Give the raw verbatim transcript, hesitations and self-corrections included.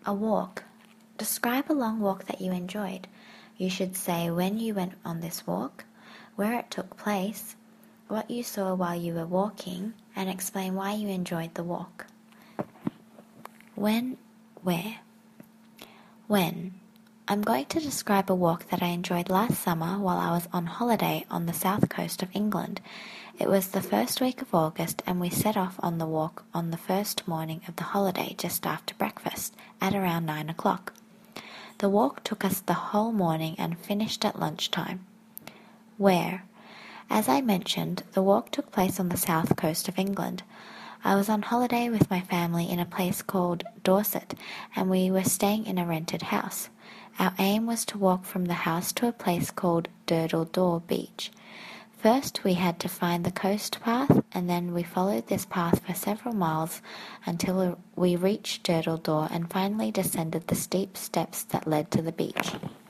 A walk. Describe a long walk that you enjoyed. You should say when you went on this walk, where it took place, what you saw while you were walking, and explain why you enjoyed the walk. When, where. When. I'm going to describe a walk that I enjoyed last summer while I was on holiday on the south coast of England. It was the first week of August, and we set off on the walk on the first morning of the holiday just after breakfast, at around nine o'clock. The walk took us the whole morning and finished at lunchtime. Where? As I mentioned, the walk took place on the south coast of England. I was on holiday with my family in a place called Dorset, and we were staying in a rented house. Our aim was to walk from the house to a place called Durdle Door Beach. First, we had to find the coast path, and then we followed this path for several miles until we reached Durdle Door and finally descended the steep steps that led to the beach.